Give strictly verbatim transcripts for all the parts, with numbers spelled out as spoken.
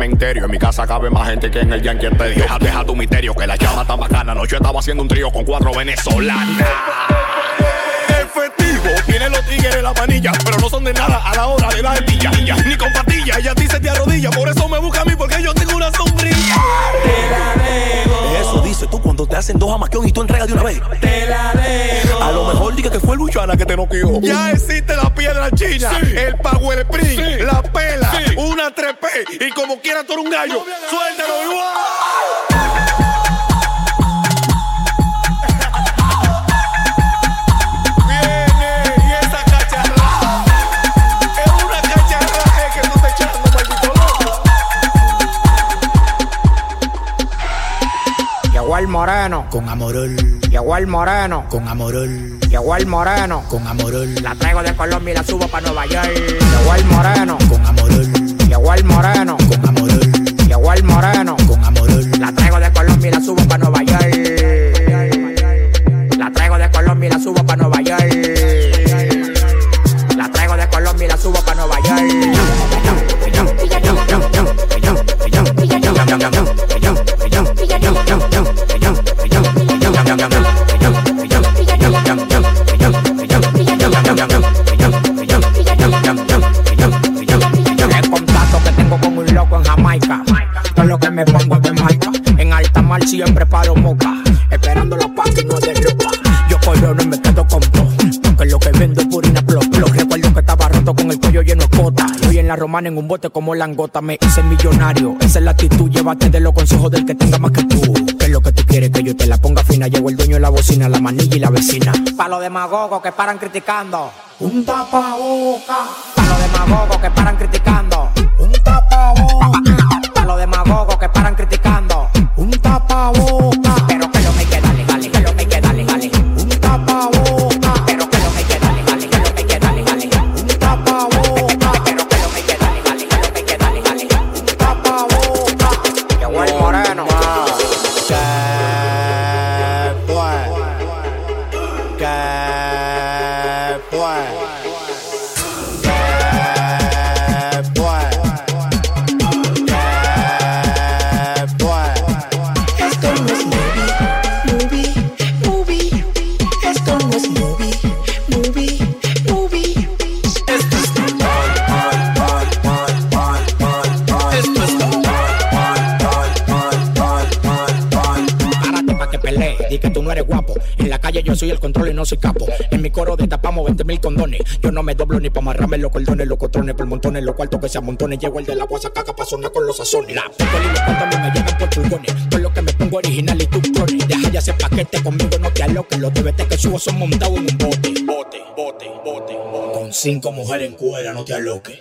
cementerio. En mi casa cabe más gente que en el Yankee Estadio. Deja, deja tu misterio, que la llama está bacana. Anoche estaba haciendo un trío con cuatro venezolanas. Efectivo, tienen los tigres en la manilla, pero no son de nada a la hora de la ardilla. Ni con patillas, ella dice te arrodilla. Por eso me busca a mí, porque yo tengo una sombrilla. Te la debo. Eso dices tú cuando te hacen dos jamaquión y tú entregas de una vez. Te la debo. A lo mejor diga que fue Luchana que te noqueó. Ya existe la piedra china, sí. El Power Spring, sí. La pela, sí. Una tres P. Y como quiera tú eres un gallo, suéltalo igual. Llegó el moreno con amorol. Llegó el moreno con amorol. Llegó el moreno con amorol. La traigo de Colombia y la subo pa' Nueva York. Llegó el moreno con amorol. Llegó el moreno con amorol. Llegó el moreno con amorol. La traigo de Colombia y la subo pa' Nueva York. La traigo de Colombia y la subo pa' Nueva York. La traigo de Colombia y la subo pa' Nueva York. El contacto que tengo con un loco en Jamaica. Todo lo que me pongo es de marca. En alta mar siempre paro moca. Esperando la paz que no es de ropa. Yo corono y me quedo con todo. Que lo que vendo es purina plop plop. Recuerdo que estaba roto con el cuello lleno de cota. Y hoy en la romana en un bote como langota me hice millonario. Esa es la actitud, llévate de los consejos del que tenga más que tú. ¿Qué es lo que tú quieres? Que yo te la ponga fina. Llegó el dueño de la bocina, la manilla y la vecina. Pa' los demagogos que paran criticando, un tapaboca. Pa' los demagogos que paran criticando, un tapaboca. Pa' los demagogos que paran criticando, un tapaboca. Pero que lo me queda, dale, dale, que lo me queda, dale, dale. Un tapaboca. Pero que lo me queda, dale, dale, que lo me queda, dale, dale. Un tapaboca. Pero que lo me queda, dale, dale, que lo me queda, dale, dale. Un tapaboca. Llegó el moreno. Di que tú no eres guapo. En la calle yo soy el control y no soy capo. En mi coro destapamos veinte mil condones. Yo no me doblo ni pa' amarrarme los cordones, los cotrones, por montones, los cuartos que se amontonen. Llego el de la guasa caca pa' sonar con los sazones. La pistola y los cuartos a mí me llegan por pulgones. Todo lo que me pongo original y tú clones. Deja ya ese paquete conmigo, no te aloques. Los D V T que subo son montados en un bote. Bote, bote, bote, bote. Con cinco mujeres en cuera, no te aloques.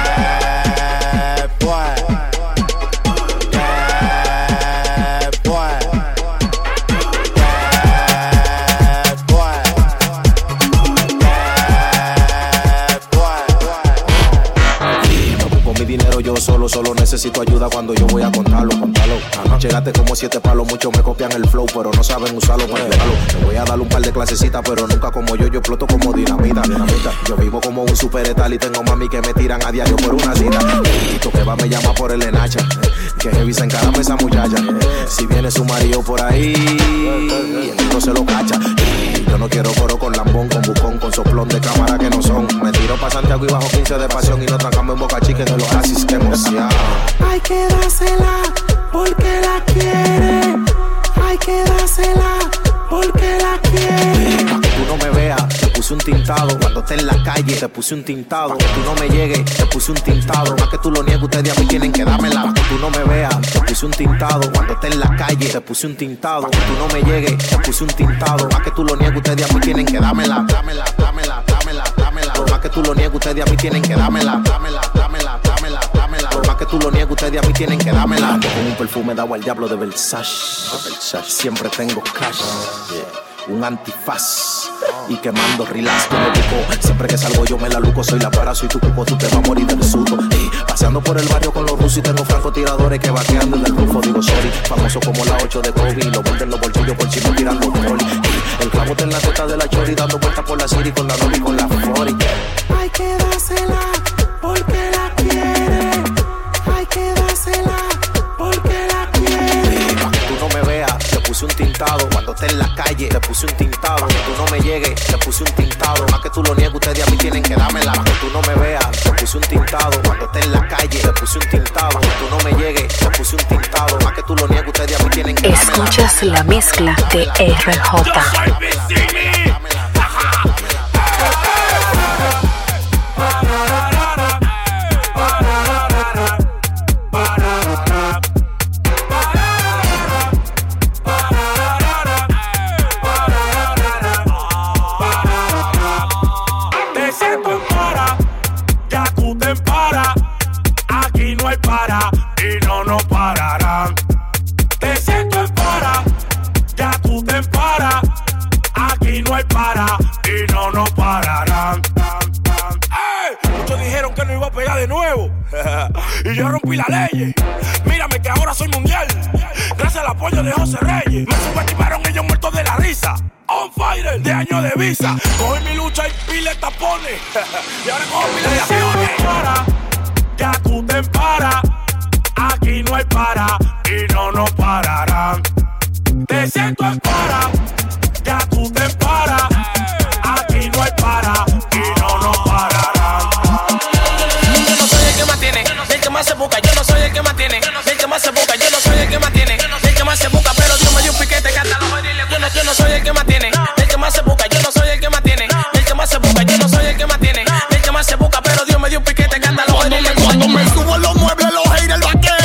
Yo solo, solo necesito ayuda cuando yo voy a contarlo, contarlo. Anoche gasté como siete palos, muchos me copian el flow, pero no saben usarlo para ayudarlo. Me voy a dar un par de clasecitas, pero nunca como yo, yo exploto como dinamita, dinamita. Yo vivo como un superetal y tengo mami que me tiran a diario por una cita. Y tú que va me llama por el enacha, que heavy se encarama esa muchacha. Si viene su marido por ahí, el tipo se lo cacha. Y yo no quiero coro con lambón, con bucón, con soplón de cámara que no son. Me tiro pa' Santiago y bajo quince de pasión y nos trancamos en Boca Chica de los Asis. ¡Qué emoción! Hay que dársela porque la quiere. Hay que dársela porque la quiere. Pa' que tú no me veas, te puse un tintado. Cuando esté en la calle, te puse un tintado. Pa' que tú no me llegues, te puse un tintado. Pa' que tú lo niegues, ustedes a mí tienen que dármela. Pa' que tú no me veas, te puse un tintado. Cuando esté en la calle, te puse un tintado. Pa' que tú no me llegues, te puse un tintado. Pa' que tú lo niegues, ustedes a mí tienen que dármela. Dámela, dámela, dámela, dámela. Pa' que tú lo niegues, ustedes a mí tienen que dármela. Dámela, dámela, dámela, dámela. Pa' que tú lo niegues, ustedes a mí tienen que dármela. Ando con un perfume dado al diablo de Versace. Versace. Siempre tengo cash. Yeah. Un antifaz y quemando relax como buco. Siempre que salgo yo me la luco, soy la para, soy tu cuco, tú te vas a morir del susto. Y paseando por el barrio con los rusos y tengo francotiradores que vaqueando en el rufo. Digo sorry, famoso como la ocho de Kobe. Lo vuelven en los bolsillos por si no tiran los poli. El clavo está en la teta de la chori, dando vueltas por la city con la novia y con la flori. Hay que dársela porque la quiere. Hay que dársela calle, te puse un tintado. Pa' que tú no me llegues, te puse un tintado. Más que tú lo niegues, ustedes a mí tienen que dármela. Pa' que tú no me veas, te puse un tintado. Cuando esté en la calle, te puse un tintado. Pa' que tú no me llegues, te puse un tintado. Más que tú lo niegues, ustedes a mí tienen que dármela. Escuchas la mezcla de R J. Yo soy Vicini. Te siento en para, ya tú te para. Aquí no hay para y no nos pararán. Te siento en para, ya tú te para. Aquí no hay para y no nos pararán. ¡Ey! Muchos dijeron que no iba a pegar de nuevo y yo rompí la ley. Mírame que ahora soy mundial gracias al apoyo de José Reyes. Me subestimaron ellos muertos de la risa. On fire de año de visa. Cogí mi lucha y pile tapones y ahora cojo pile de aviones. Para, ya tú te para. Aquí no hay para y no nos pararán. Te siento en para, ya tú te para. Aquí no hay para y no nos pararán. Yo no soy el que más tiene, el que más se busca. Yo no soy el que más tiene, el que más se busca. Yo no soy el que más tiene, el que más se busca. Pero Dios me dio un piquete que hasta los jodiles. Yo no, yo no soy el que más tiene, el que más se busca. Yo no soy el que más tiene, el que más se busca. Yo no soy el que más tiene, el que más se busca. Pero Dios me dio un piquete que hasta los jodiles. Cuando me subo a los muebles, los haters vaquean.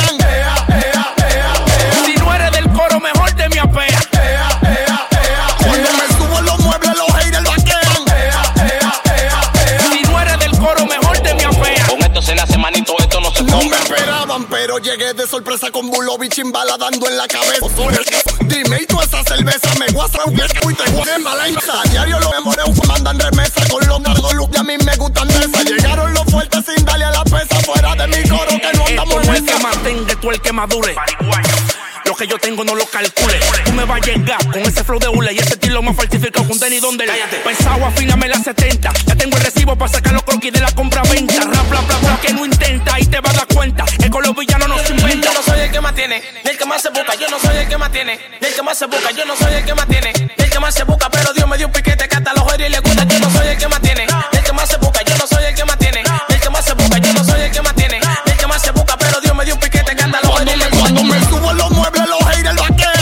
Si no eres del coro, mejor te me apea. Cuando me subo a los muebles, los haters vaquean. Si no eres del coro, mejor te me apea. Con esto se nace manito, esto no se No come. me esperaban, pero llegué de sorpresa con Bulovich chimbala dando en la cabeza. Dime, y tú esa cerveza me guasa, y te guasa en mala insa. A diario los memoreo mandan remesa con los nardos luz y a mí me gustan de esa. Llegaron los fuertes sin darle a la pesa fuera de mi coro que no andamos Esto no es el en que más tenga, tú el que madure. Lo que yo tengo no lo calcule. Tú me vas a llegar con ese flow de hule y ese estilo más falsificado con Denny donde pensaba afíname la setenta. Ya tengo el recibo para sacar los croquis de la compra-venta. Rap, bla, bla, bla, que no intenta y te vas a dar cuenta que con los villanos no se inventa. Yo no soy el que más tiene, ni el que más se busca. Yo no soy el que más tiene, ni el que más se busca. Yo no soy el que más tiene, ni el que más se busca. Pero Dios me dio un piquete que hasta los jodidos les gusta. Yo no soy el que más tiene, ni el que más se busca. Yo no soy el que más tiene, ni el que más se busca. Yo no soy el que más tiene, ni el que más se busca. Pero Dios me dio un piquete que hasta los jodidos les gusta. Cuando me subo a los muebles, los haters vaquean.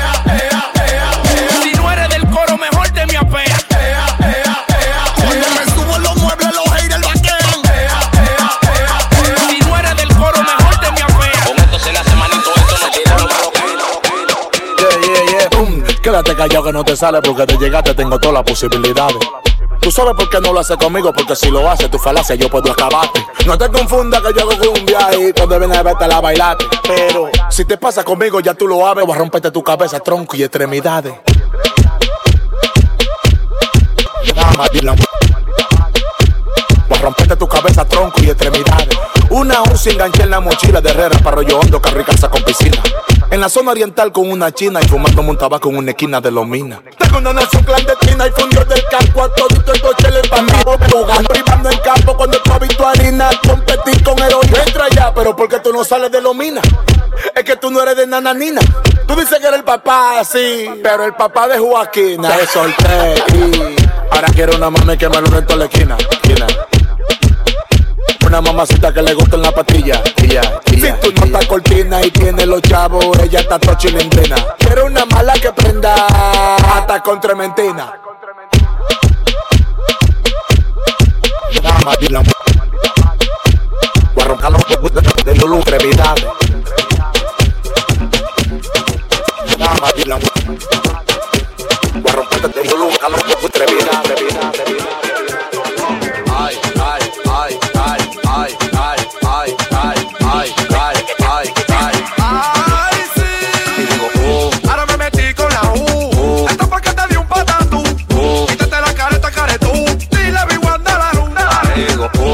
Si no eres del coro, mejor te me apea. Cuando me subo a los muebles, los haters vaquean. Si no eres del coro, mejor te me apea. Con esto se nace manito, esto no tiene lo malo que Yeah, yeah, yeah. Boom. Quédate callado que no te sale porque te llegaste, tengo todas las posibilidades. Tú sabes por qué no lo haces conmigo, porque si lo haces, tu falacia yo puedo acabarte. No te confundas que yo hago cumbia y cuando vienes a verte la bailate. Pero si te pasa conmigo ya tú lo sabes, voy a romperte tu cabeza, tronco y extremidades. Voy a romperte tu cabeza, tronco y extremidades. Una once enganché en la mochila de Herrera para Arroyo Hondo, carro y casa con piscina. En la zona oriental con una china y fumándome un tabaco en una esquina de los minas. Tengo una nación clandestina y fundió del campo a todito el coche le empamado. Jugando, privando en campo cuando tú has visto harina. Competir con heroína. Entra ya, pero ¿por qué tú no sales de los minas? Es que tú no eres de nananina. Tú dices que eres el papá, sí, pero el papá de Joaquina. Te solté y ahora quiero una mami que me lo rento en la esquina. esquina. Una mamacita que le gusta en la patilla. Yeah, yeah, si tú no estás cortina y tienes los chavos, ella está toda chilindrina. Pero una mala que prenda hasta con trementina. Voy a roncar los de Lulu extremidades. Voy a romperte de Lulu extremidades. Ay, ay, ay, ay, ay, ay, ay, ay, ay, ay, ay, ay. Ay, sí. Y digo, oh, Ahora me metí con la U. oh, Esto fue que te di un patatú. oh. Quítate la careta, caretú. Dile, vi, guarda la luna. Digo, oh.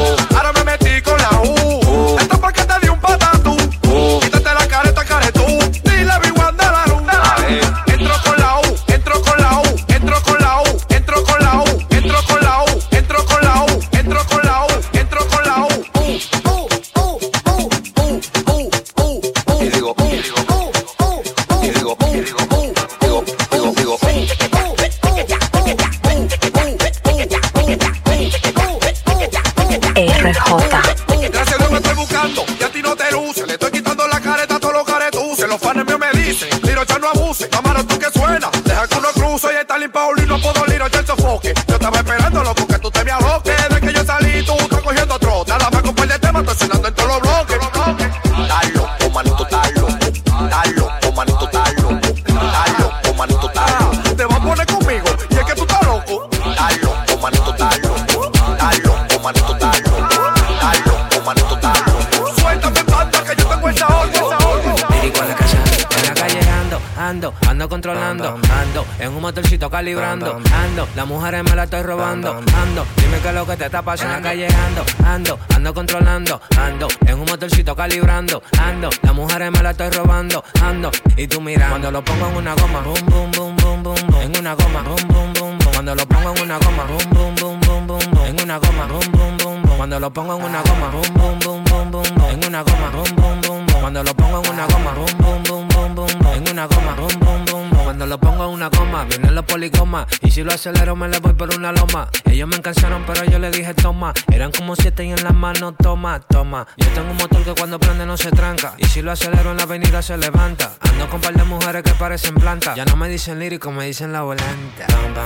tú te me aloques. Desde que yo salí, tú estás cogiendo trote. A la más con par de temas, estoy sonando en todos los bloques. Estás loco, manito, estás loco. Estás loco, manito, estás loco. Estás loco, manito, estás loco. Te vas a poner conmigo, y es que tú estás loco. Estás loco, manito, estás loco. Estás loco, manito, estás loco. Estás loco, manito, estás loco. Suéltame, pata, que yo tengo el sabor, el sabor. Lírico en la calle, en la calle ando, ando, ando controlando, ando, en un motorcito calibrando, ando, las mujeres me la estoy robando, ando, dime qué es lo que te está pasando. En la calle ando, ando, ando controlando, ando, en un motorcito calibrando, ando, las mujeres me la estoy robando, ando, y tú mira, cuando lo pongo en una goma, boom, boom, boom, boom, boom, boom, en una goma, boom, boom, boom, boom, cuando lo pongo en una goma, boom, boom, boom, boom, boom, boom, en una goma, boom, boom, boom, boom, cuando lo pongo en una goma, boom, boom, boom, boom, boom, boom, en una goma, boom, boom, boom, boom, cuando lo pongo en una goma, boom, boom, boom, boom, boom, boom, en una goma, boom, boom, boom, boom, cuando lo pongo en una goma, vienen los poligomas, y si lo acelero me le voy por una loma. Ellos me encansaron pero yo le dije toma, eran como siete y en las manos toma, toma. Yo tengo un motor que cuando prende no se tranca, y si lo acelero en la avenida se levanta. Ando con par de mujemujeres que parecen plantas. Ya no me dicen lírico, me dicen la volante.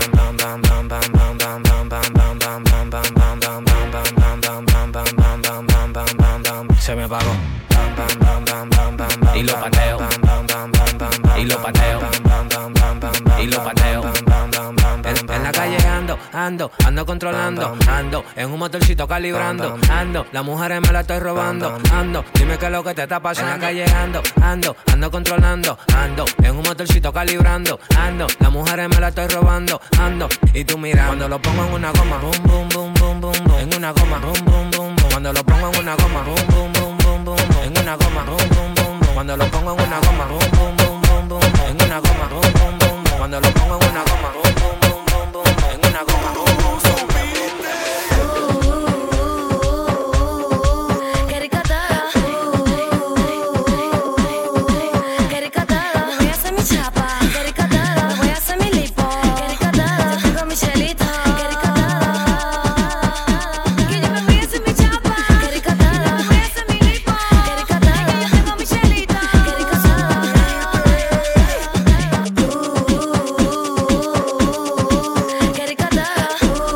Se me apagó. Y lo pateo. Y lo pateo. Y lo pateo. En, en la calle ando, ando, ando controlando, ando, en un motorcito calibrando, ando, las mujeres me la estoy robando, ando, dime qué es lo que te está pasando. En la calle ando, ando, ando controlando, ando, en un motorcito calibrando, ando, las mujeres me la estoy robando, ando, y tú mira, cuando lo pongo en una goma, boom, boom, boom, boom, boom, boom, en una goma, boom, boom, boom, boom, cuando lo pongo en una goma, boom, boom, boom, boom, boom, boom, en una goma, boom, boom, boom, boom, cuando lo pongo en una goma, boom, boom, boom, boom, boom, boom, en una goma, boom, boom, boom, boom, cuando lo pongo en una goma, boom, boom, boom, boom, boom, en una goma, boom, boom, boom. Qué rica tada, qué rica tada, voy a hacer mi chapa, qué rica tada, voy a hacer mi lipo, qué rica tada, yo tengo mi chelita, qué rica tada, que yo me voy a hacer mi chapa, qué rica tada, voy a hacer mi lipo, qué rica tada, que yo tengo mi chelita, qué rica tada, qué rica tada,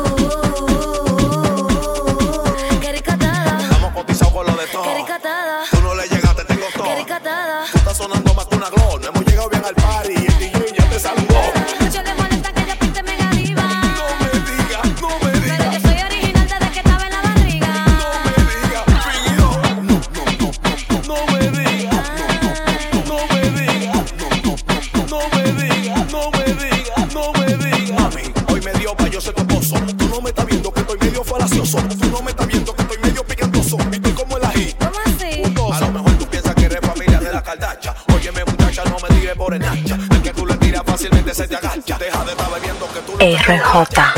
qué rica tada, Estamos cotizados con lo de todo. qué rica tada, Tú no le llegaste, tengo todo. qué rica tada. Tú estás sonando más que una glow. No hemos llegado bien al party y el D J ya te saludó. Mucho le molesta que yo pinte mega diva. No me digas, no me digas. Pero yo soy original desde que estaba en la barriga. No me digas, fingido. No, no, no, no, no me digas. No, no, no, no me digas. No, no, no, no me digas. No me digas, no me digas. Mami, hoy me dio pa' yo ser tu esposo. Tú no me estás viendo que estoy medio falacioso. Tú no me estás viendo que estoy medio picantoso. Y estoy como el ají. ¿Cómo así? A lo mejor tú piensas que eres familia de la Cardacha. Óyeme, muchacha, no me tires por el nacha. El que tú le tiras fácilmente se te agacha. Deja de estar bebiendo que tú le R J.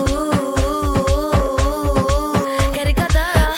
Qué rica tada.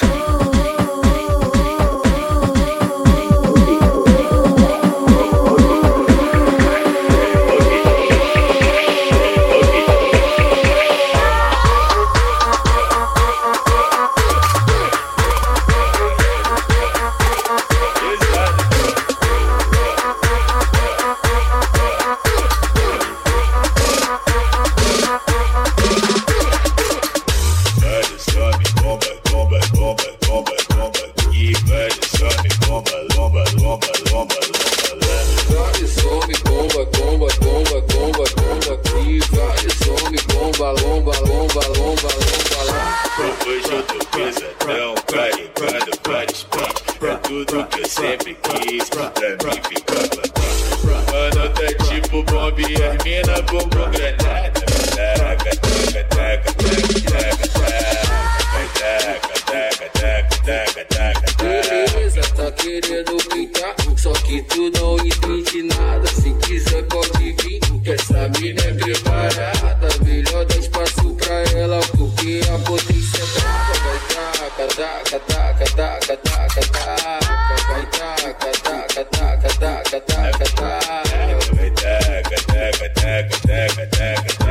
Hoje eu tô pesadão, carregado vários pins. É tudo que eu sempre quis, pra mim ficar bacana. Mano, tá tipo bomba e as mina bumbum granada. Taca, taca, taca, taca, taca, taca, taca, taca, taca. Beleza, tá querendo pintar, só que tu não entende nada. Se quiser pode vir, que essa mina é preparada. Melhor dar espaço pra ela, porque a potência trava. Vai taca, taca, taca, taca, taca, taca. Vai taca, taca, taca, taca, taca, taca. Vai taca, taca, taca, taca, taca, taca.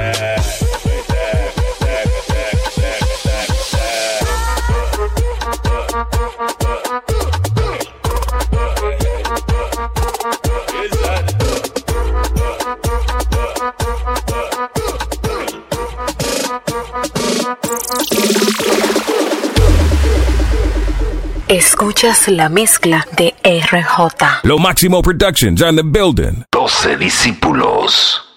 Escuchas la mezcla de R J. Lo Máximo Productions on the building. doce discípulos.